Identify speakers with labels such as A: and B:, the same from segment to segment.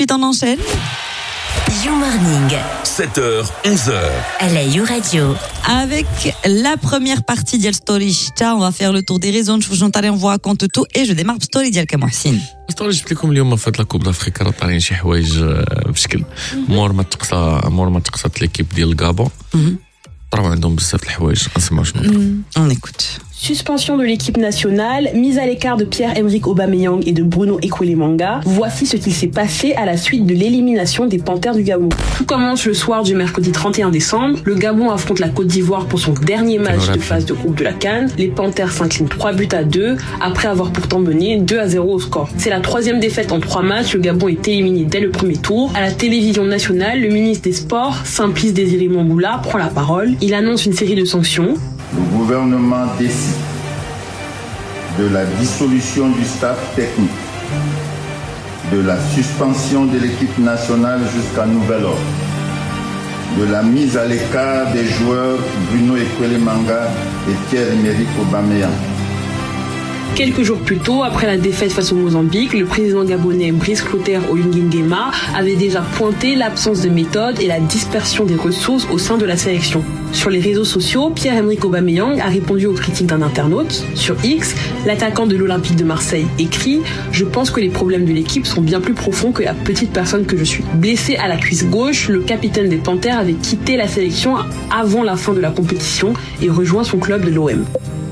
A: Puis on enchaîne.
B: You Morning.
C: 7h, 11h.
B: À la You Radio.
A: Avec la première partie d'Yal Story Chita, on va faire le tour des raisons. On vous raconte tout et je démarre story ديال كمحسن.
D: ستوري جبت لكم اليوم فات لا كوب دافريكا راه طالعين شي حوايج بشكل مور ما تقصات ليكيب ديال الغابون طراو عندهم بزاف د الحوايج نسمعوا شنو.
A: On écoute.
E: Suspension de l'équipe nationale, mise à l'écart de Pierre-Emerick Aubameyang et de Bruno Ekwelemanga. Voici ce qui s'est passé à la suite de l'élimination des Panthères du Gabon. Tout commence le soir du mercredi 31 décembre. Le Gabon affronte la Côte d'Ivoire pour son dernier match de phase de groupe de la CAN. Les Panthères s'inclinent 3-2 après avoir pourtant mené 2-0 au score. C'est la troisième défaite en 3 matchs. Le Gabon est éliminé dès le premier tour. À la télévision nationale, le ministre des Sports, Simplice Désiré Mamboula, prend la parole. Il annonce une série de sanctions.
F: Le gouvernement décide de la dissolution du staff technique, de la suspension de l'équipe nationale jusqu'à nouvel ordre, de la mise à l'écart des joueurs Bruno Ekwelemanga et Pierre-Emerick Aubameyang.
E: Quelques jours plus tôt, après la défaite face au Mozambique, le président gabonais Brice Clotaire Oyounguin avait déjà pointé l'absence de méthode et la dispersion des ressources au sein de la sélection. Sur les réseaux sociaux, Pierre-Emerick Aubameyang a répondu aux critiques d'un internaute. Sur X, l'attaquant de l'Olympique de Marseille écrit « Je pense que les problèmes de l'équipe sont bien plus profonds que la petite personne que je suis ». Blessé à la cuisse gauche, le capitaine des Panthères avait quitté la sélection avant la fin de la compétition et rejoint son club de l'OM.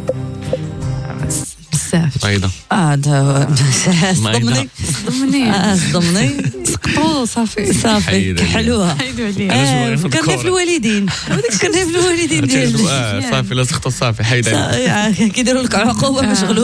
D: أيضا
A: صدمني سقطوا صافي كحلوها كنا في الوالدين ديال
D: صافي لا سقطوا صافي حيدا
A: كيديروا لك عقوبه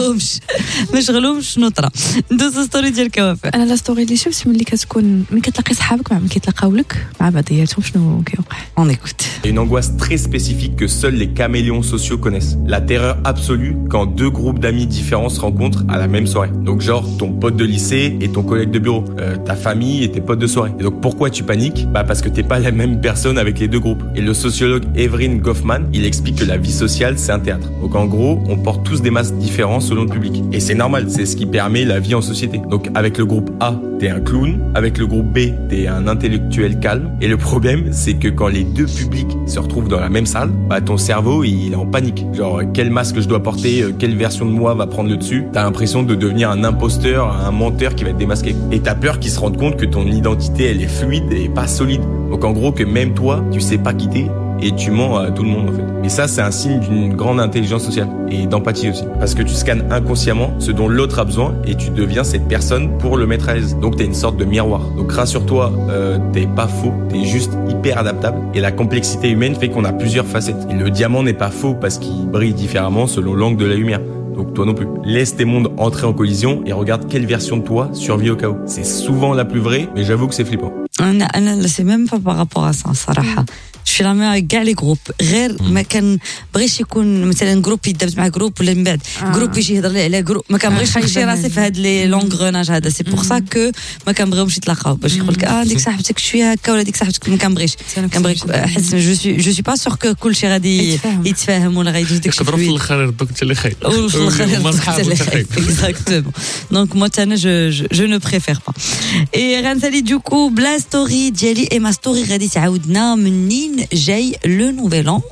A: ما شغلهمش شنو طرا ندوز ستوري ديال كوافع.
G: انا لا ستوري اللي شفت ملي كتكون ملي كتلاقي صحابك مع ملي كيتلاقاو لك مع بعضياتهم شنو كيوقع.
A: On écoute.
H: Une angoisse très spécifique que seuls les caméléons sociaux connaissent. La terreur absolue quand deux groupes d'amis différents se rencontrent à la même soirée. Donc genre ton pote de lycée et ton collègue de bureau, ta famille et tes potes de soirée. Et donc pourquoi tu paniques ? Parce que t'es pas la même personne avec les deux groupes. Et le sociologue Evelyn Goffman, il explique que la vie sociale c'est un théâtre. Donc en gros, on porte tous des masques différents selon le public. Et c'est normal, c'est ce qui permet la vie en société. Donc avec le groupe A, t'es un clown, avec le groupe B, t'es un intellectuel calme. Et le problème, c'est que quand les deux publics se retrouvent dans la même salle, ton cerveau il est en panique. Genre quel masque je dois porter, quelle version de moi va prendre le dessus. T'as l'impression de devenir un imposteur, un menteur qui va être démasqué. Et t'as peur qu'ils se rendent compte que ton identité elle est fluide et pas solide. Donc en gros que même toi, tu sais pas qui t'es et tu mens à tout le monde en fait. Et ça c'est un signe d'une grande intelligence sociale et d'empathie aussi. Parce que tu scannes inconsciemment ce dont l'autre a besoin et tu deviens cette personne pour le mettre à l'aise. Donc t'es une sorte de miroir. Donc rassure-toi, t'es pas faux, t'es juste hyper adaptable. Et la complexité humaine fait qu'on a plusieurs facettes. Et le diamant n'est pas faux parce qu'il brille différemment selon l'angle de la lumière. Donc toi non plus. Laisse tes mondes entrer en collision et regarde quelle version de toi survit au chaos. C'est souvent la plus vraie, mais j'avoue que c'est flippant.
A: أنا c'est même pas par rapport à ça صراحة. Je suis la même avec كاع لي جروب غير ما كان بغيش يكون مثلا جروب يدبز مع جروب ولا من بعد جروب يجي يهضر لي على جروب ما كنبغيش نخشي راسي في هاد لي لونغروناج هذا سي بور سا كو ما كنبغيوش يتلاقاو باش يقول لك ديك صاحبتك شويه هكا ولا ديك صاحبتك ما كنبغيش كنبغي حس جو سي با سور كو كلشي غادي يتفاهم ولا غيدوز داك الشيء
D: يقدروا في الاخر يردوك انت اللي خايب
A: وفي الاخر يردوك انت اللي خايب اكزاكتومون دونك مو انا جو نو بريفير با اي غنسالي دوكو بلا ستوري ديالي اي ما ستوري غادي تعاودنا منين جاي le nouvel an.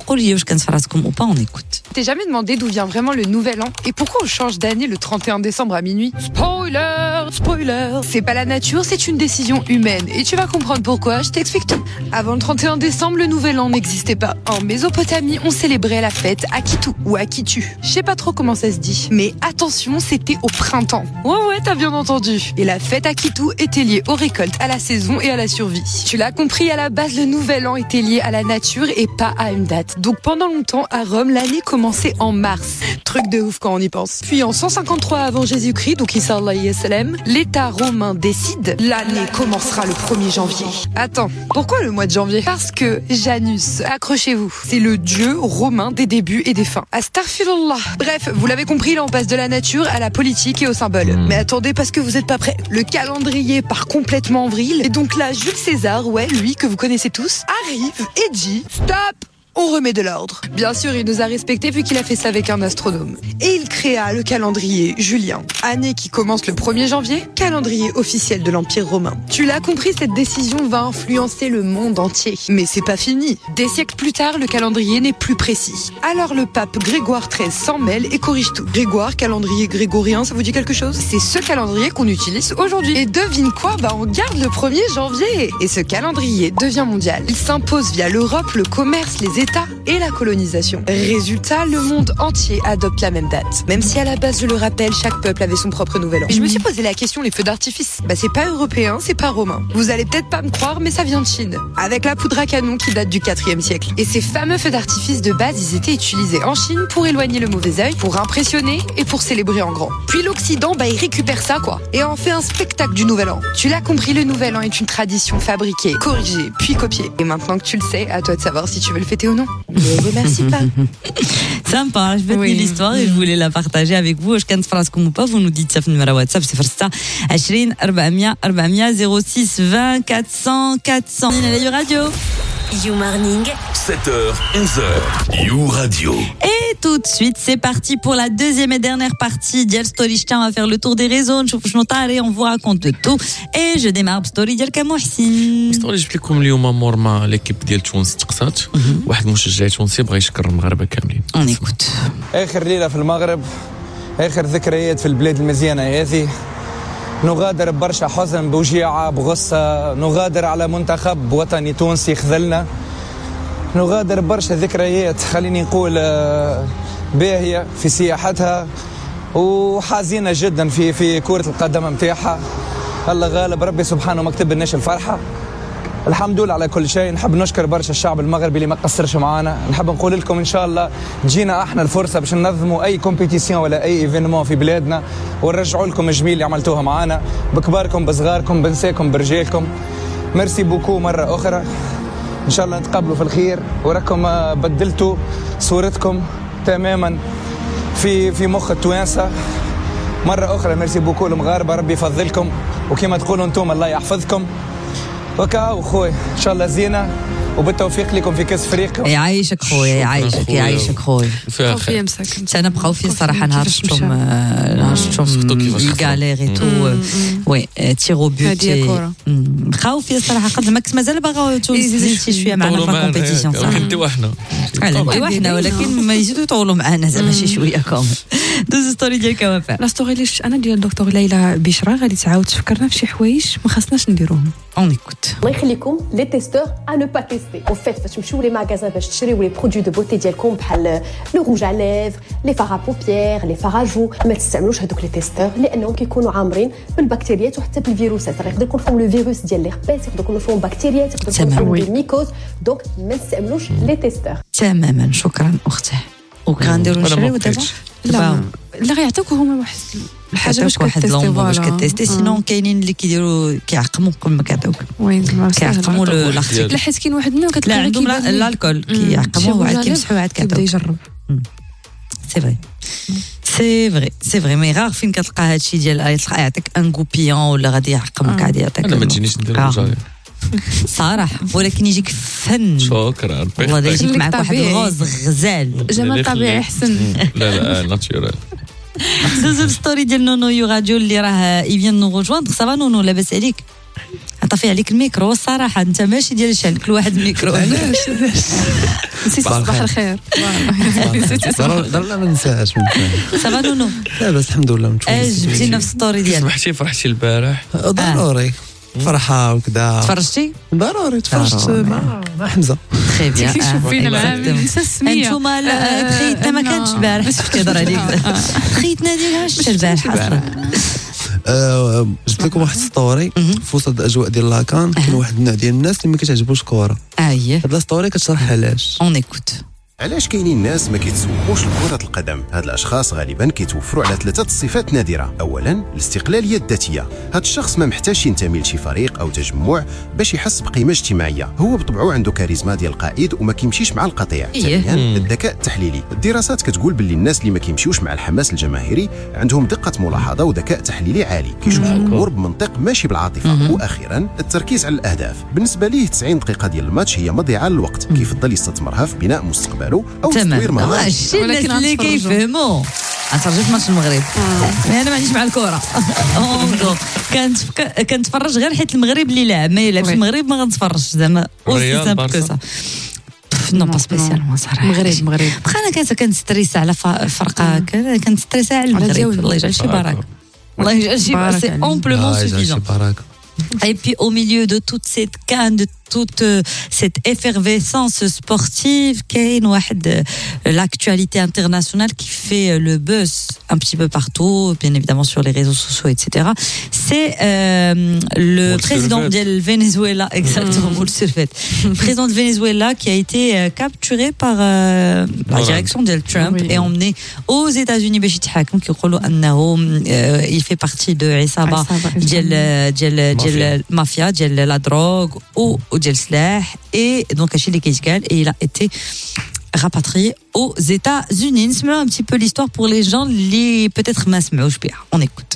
A: On écoute.
I: T'es jamais demandé d'où vient vraiment le nouvel an et pourquoi on change d'année le 31 décembre à minuit ? Spoiler, c'est pas la nature, c'est une décision humaine et tu vas comprendre pourquoi, je t'explique tout. Avant le 31 décembre, le nouvel an n'existait pas. En Mésopotamie, on célébrait la fête Akitu ou Akitu. Je sais pas trop comment ça se dit, mais attention, c'était au printemps. Ouais, t'as bien entendu. Et la fête Akitu était liée aux récoltes, à la saison et à la survie. Tu l'as compris, à la base, le nouvel an était lié à la nature et pas à une date. Donc pendant longtemps, à Rome, l'année commençait en mars. Truc de ouf quand on y pense. Puis en 153 avant Jésus-Christ, donc Isa alayhi salam, l'État romain décide, l'année commencera le 1er janvier. Attends, pourquoi le mois de janvier ? Parce que Janus, accrochez-vous, c'est le dieu romain des débuts et des fins. Astaghfirullah. Bref, vous l'avez compris, là on passe de la nature à la politique et aux symboles. Mais attendez, parce que vous êtes pas prêts. Le calendrier part complètement en vrille. Et donc là, Jules César, ouais, lui que vous connaissez tous, arrive et dit « Stop ! on remet de l'ordre. Bien sûr, il nous a respecté vu qu'il a fait ça avec un astronome. Et il créa le calendrier Julien. Année qui commence le 1er janvier, calendrier officiel de l'Empire romain. Tu l'as compris, cette décision va influencer le monde entier. Mais c'est pas fini. Des siècles plus tard, le calendrier n'est plus précis. Alors le pape Grégoire XIII s'en mêle et corrige tout. Grégoire, calendrier grégorien, ça vous dit quelque chose? C'est ce calendrier qu'on utilise aujourd'hui. Et devine quoi? On garde le 1er janvier. Et ce calendrier devient mondial. Il s'impose via l'Europe, le commerce, les États et la colonisation. Résultat, le monde entier adopte la même date. Même si à la base, je le rappelle, chaque peuple avait son propre nouvel an. Et je me suis posé la question, les feux d'artifice, c'est pas européen, c'est pas romain. Vous allez peut-être pas me croire, mais ça vient de Chine. Avec la poudre à canon qui date du 4e siècle. Et ces fameux feux d'artifice de base, ils étaient utilisés en Chine pour éloigner le mauvais œil, pour impressionner et pour célébrer en grand. Puis l'Occident, il récupère ça, et en fait un spectacle du nouvel an. Tu l'as compris, le nouvel an est une tradition fabriquée, corrigée, puis copiée. Et maintenant que tu le sais, à toi de savoir si tu veux le fêter ou non. Ne remercie pas.
A: Sympa, je vais tenir l'histoire et je voulais la partager avec vous. Je كانت فراسكم ou pas, vous nous dites ça sur le numéro WhatsApp 06 20 400 400 06 20 400 400. You Radio.
B: You Morning.
C: 7h, 11h. You Radio.
A: Et tout de suite, c'est parti pour la deuxième et dernière partie d'Yal Story. Je tiens à faire le tour des réseaux. On vous raconte de tout. Et je démarre story ديال كمحسن.
D: ستوري جبت لكم اليوم مورما ليكيب ديال تونس تقصات. واحد مشجع تونسي بغى يشكر المغاربه كاملين.
A: On écoute.
J: آخر ليلة في المغرب، آخر ذكريات في البلاد المزيانة هذه. نغادر برشا حزن بوجيعة بغصة، نغادر على منتخب وطني تونسي خذلنا، نغادر برشا ذكريات خليني نقول باهية في سياحتها وحزينة جدا في كرة القدم متاعها. الله غالب، ربي سبحانه ما كتب لناش الفرحة. الحمد لله على كل شيء. نحب نشكر برشا الشعب المغربي اللي ما قصرش معانا. نحب نقول لكم ان شاء الله تجينا احنا الفرصه باش ننظموا اي كومبيتيسيون ولا اي ايفينمون في بلادنا ونرجعوا لكم الجميل اللي عملتوها معانا بكباركم بصغاركم بنساكم برجالكم. ميرسي بوكو مره اخرى. ان شاء الله نتقابلوا في الخير وراكم بدلتوا صورتكم تماما في مخ التوانسه. مره اخرى ميرسي بوكو المغاربه، ربي يفضلكم وكما تقولوا انتم الله يحفظكم. وكاو خويا ان شاء الله زينه وبالتوفيق لكم في كاس فريق.
A: يعيشك خويا، يعيشك خويا.
G: خويا مساكن.
A: انا بقاو فيه صراحه نهار شفتهم يغالير اي تو وي تيرو بوت بقاو فيه صراحه قد ماكس مازال باغا تزيد شي شويه معنا في الكومبيتيسيون صح.
D: انتوا احنا
A: احنا ولكن ما يزيدوا يطولوا معنا زعما شي شويه كوم. دوز ستوري ديال كوافع.
G: لا ستوري اللي انا ديال الدكتور ليلى بشرا غادي تعاود تفكرنا في شي حوايج ما خاصناش نديروهم.
A: اون ايكوت.
K: الله يخليكم لي تيستور ا نو با تيستي. او فيت فاش تمشيو لي ماغازان باش تشريو لي برودوي دو بوتي ديالكم بحال لو روج ا ليفر، لي فار ا بوبيير، لي فار ا جو، ما تستعملوش هذوك لي تيستور لانهم كيكونوا عامرين بالبكتيريات وحتى بالفيروسات. يقدر يكون فيهم لو فيروس ديال الهربس، يقدر يكون فيهم بكتيريات، يقدر يكون فيهم الميكوز. دونك ما تستعملوش لي تيستور.
A: تماما، شكرا اختي. وكنديروا نشريو دابا
G: لا غيعطيوك هما واحد الحاجه باش
A: كتيستي سينون كاينين اللي كيديروا كيعقموا قبل ما كيعطيوك.
G: وين
A: كيعقموا الارتيكل.
G: لا حيت كاين واحد منهم
A: كتلقى عندهم الكول كيعقموه عاد كيمسحوا عاد كيعطيوك.
G: يجرب.
A: سي فري مي غار فين كتلقى هادشي ديال يعطيك ان غوبيون ولا غادي يعقمك عاد يعطيك.
D: انا ما تجينيش ندير الجاري
A: صراحه، ولكن يجيك فن.
D: شكرا.
A: والله يجيك معك واحد الغوز غزال.
G: جمال طبيعي احسن.
D: لا ناتشورال.
A: دوزو ستوري ديال نونو يو راديو اللي راه يفين نو رجواندغ. صافا نونو لاباس عليك؟ عطافي عليك الميكرو الصراحه، انت ماشي ديال شحال كل واحد الميكرو.
G: علاش نسيت صباح الخير.
L: لا ما ننساهاش.
A: صافا نونو
L: لاباس الحمد لله.
A: جبتي نفس ستوري ديالك.
D: فرحتي البارح؟
L: ضروري فرحه وكذا.
A: تفرجتي؟
L: ضروري تفرجت مع حمزه.
A: تري بيان.
G: شوفينا معاه ننسى السميه.
A: انتوما خيتنا ما كانتش البارح. شفتي هضر عليك خيتنا ديالها شتا البارح اصلا.
L: جبت لكم واحد ستوري في وسط الاجواء ديال لاكان. كاين واحد النوع ديال الناس اللي ما كتعجبوش كوره.
A: اييه.
L: هاد لا ستوري كتشرح علاش.
A: اون ايكوت.
M: علاش كاينين ناس ما كيتسوقوش لكرة القدم؟ هاد الاشخاص غالبا كيتوفروا على 3 صفات نادرة. اولا الاستقلالية الذاتية، هاد الشخص ما محتاجش ينتمي لشي فريق او تجمع باش يحس بقيمة اجتماعية، هو بطبعه عنده كاريزما ديال القائد وما كيمشيش مع القطيع. ثانيا الذكاء التحليلي، الدراسات كتقول باللي الناس اللي ما كيمشيوش مع الحماس الجماهيري عندهم دقة ملاحظة وذكاء تحليلي عالي، كيشوفوا الامور بمنطق ماشي بالعاطفة. واخيرا التركيز على الاهداف، بالنسبة ليه 90 دقيقة ديال الماتش هي مضيعة للوقت، كيفضل يستثمرها في بناء مستقبله او تطوير مهارات.
A: الشيء اللي كيفهموا غنتفرجوا في ماتش المغرب. انا ما عنديش مع الكره كنتفرج غير حيت المغرب اللي لاعب، ما يلعبش المغرب ما غنتفرجش زعما اوسي سامبل كو سا. نو با سبيسيالمون صراحه.
G: المغرب
A: بقى انا كنستريس على فرقه، كنستريس على المغرب. الله يجعل شي بركه، الله يجعل شي بركه، سي امبلومون سوفيزون. Et puis au milieu de toute cette canne, de toute cette effervescence sportive, qu'il y a l'actualité internationale qui fait le buzz un petit peu partout, bien évidemment sur les réseaux sociaux, etc. C'est le président du Venezuela, exactement, vous le savez, le président de Venezuela qui a été capturé par la direction de Trump et emmené aux États-Unis. Il fait partie de Isaba, mafia, la drogue ou le slah, et donc et il a été rapatrié aux États-Unis. C'est un petit peu l'histoire pour les gens qui peut-être on écoute.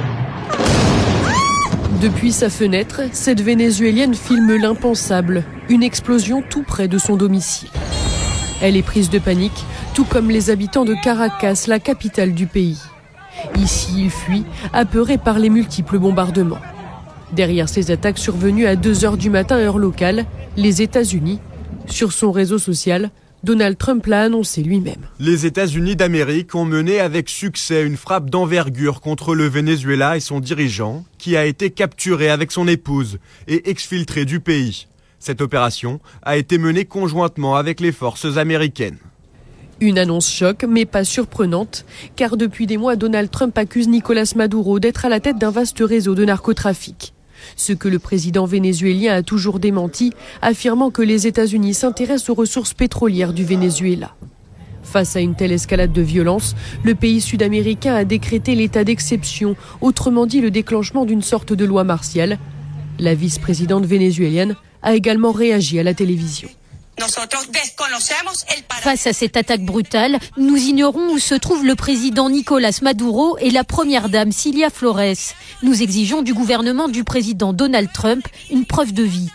N: Depuis sa fenêtre, cette Vénézuélienne filme l'impensable, une explosion tout près de son domicile. Elle est prise de panique, tout comme les habitants de Caracas, la capitale du pays. Ici, ils fuient, apeurés par les multiples bombardements. Derrière ces attaques survenues à 2h du matin heure locale, les États-Unis, sur son réseau social, Donald Trump l'a annoncé lui-même.
O: Les États-Unis d'Amérique ont mené avec succès une frappe d'envergure contre le Venezuela et son dirigeant, qui a été capturé avec son épouse et exfiltré du pays. Cette opération a été menée conjointement avec les forces américaines.
N: Une annonce choc, mais pas surprenante, car depuis des mois, Donald Trump accuse Nicolás Maduro d'être à la tête d'un vaste réseau de narcotrafic. Ce que le président vénézuélien a toujours démenti, affirmant que les États-Unis s'intéressent aux ressources pétrolières du Venezuela. Face à une telle escalade de violence, le pays sud-américain a décrété l'état d'exception, autrement dit le déclenchement d'une sorte de loi martiale. La vice-présidente vénézuélienne a également réagi à la télévision.
P: Face à cette attaque brutale, nous ignorons où se trouve le président Nicolás Maduro et la première dame Cilia Flores. Nous exigeons du gouvernement du président Donald Trump une preuve de vie.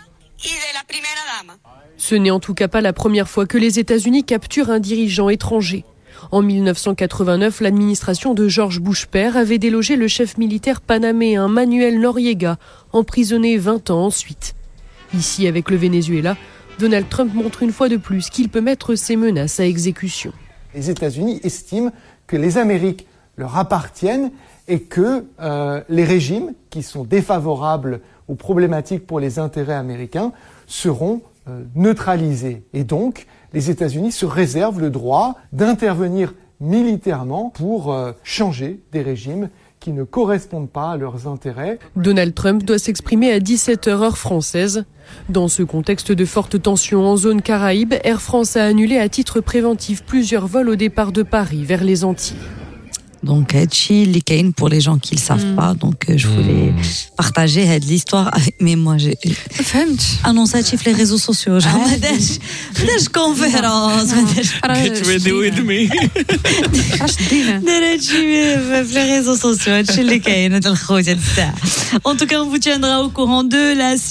N: Ce n'est en tout cas pas la première fois que les États-Unis capturent un dirigeant étranger. En 1989, l'administration de George Bush père avait délogé le chef militaire panaméen Manuel Noriega, emprisonné 20 ans ensuite. Ici, avec le Venezuela, Donald Trump montre une fois de plus qu'il peut mettre ses menaces à exécution.
Q: Les États-Unis estiment que les Amériques leur appartiennent et que les régimes qui sont défavorables ou problématiques pour les intérêts américains seront neutralisés. Et donc, les États-Unis se réservent le droit d'intervenir militairement pour changer des régimes qui ne correspondent pas à leurs intérêts.
N: Donald Trump doit s'exprimer à 17h heure française. Dans ce contexte de forte tension en zone Caraïbe, Air France a annulé à titre préventif plusieurs vols au départ de Paris vers les Antilles.
A: Donc, les Kain pour les gens qui ne le savent pas. Donc, je voulais partager l'histoire avec moi. J'ai annoncé sur les réseaux sociaux. Genre, des conférences.
D: Get ready with me.
A: Les réseaux sociaux. En tout cas, on vous tiendra au courant de la